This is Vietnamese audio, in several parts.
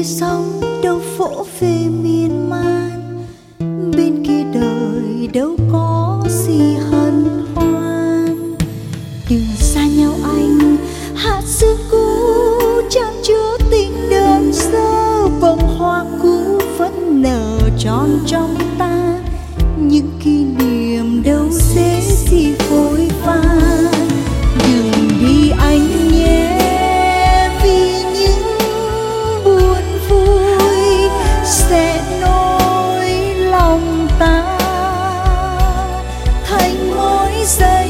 sóng đâu vỗ về miên man, bên kia đời đâu có gì hân hoan. Đừng xa nhau anh, hạt sương cũ chan chứa tình đơn sơ, bông hoa cũ vẫn nở tròn trong ta, những kỷ niệm đâu dễ gì vội vã. Đừng đi anh nhé, vì những buồn vui sẽ nối lòng ta thành mỗi giây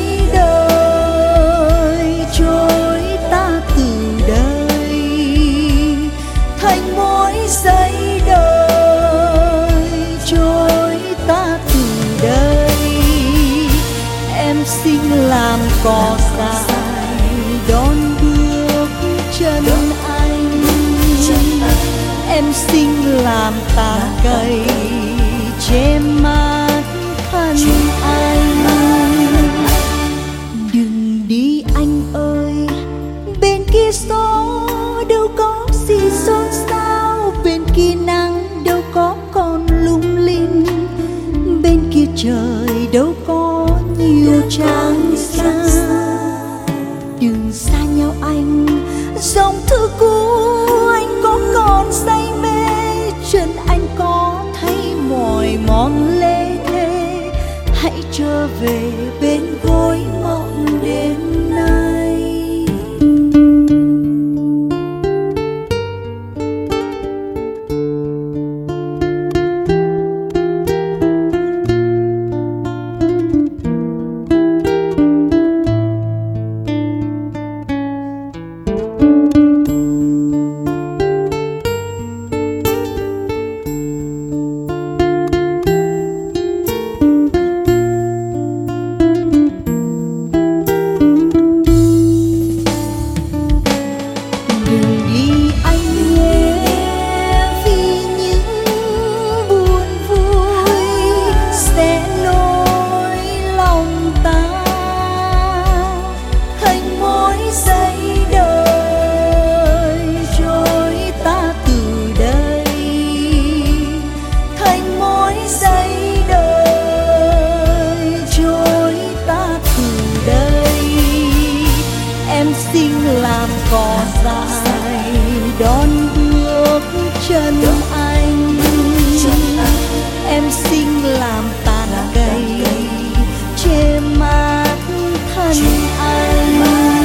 đời trôi ta từ đây, thành mỗi giây đời trôi ta từ đây. Em xin làm cỏ dại đón bước chân anh, em xin làm tà cây che mát thân anh. Đừng đi anh ơi, bên kia gió đâu có gì xôn xao, bên kia nắng đâu có còn lung linh, bên kia trời đâu có nhiều trăng sao. Đừng xa nhau anh, dòng thư cũ anh có còn say mê, chân anh có thấy mỏi mòn lê thê, hãy trở về bên gối mộng đêm nay. Xin làm cỏ dại đón bước chân anh, em xin làm tàn cây che mát thân anh.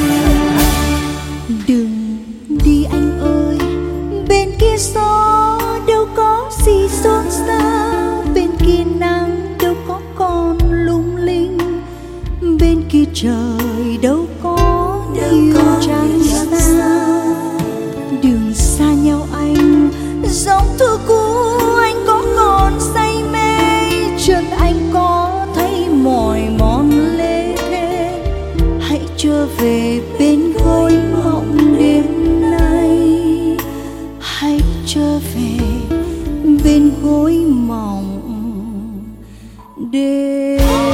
Đừng đi anh ơi, bên kia gió đâu có gì xôn xao, bên kia nắng đâu có còn lung linh, bên kia trời đâu có nhiều trăng sao. Đừng xa nhau anh, dòng thư cũ anh có còn say mê, chân anh có thấy mỏi mòn lê thê, hãy trở về bên gối mộng đêm nay, hãy trở về bên gối mộng đêm.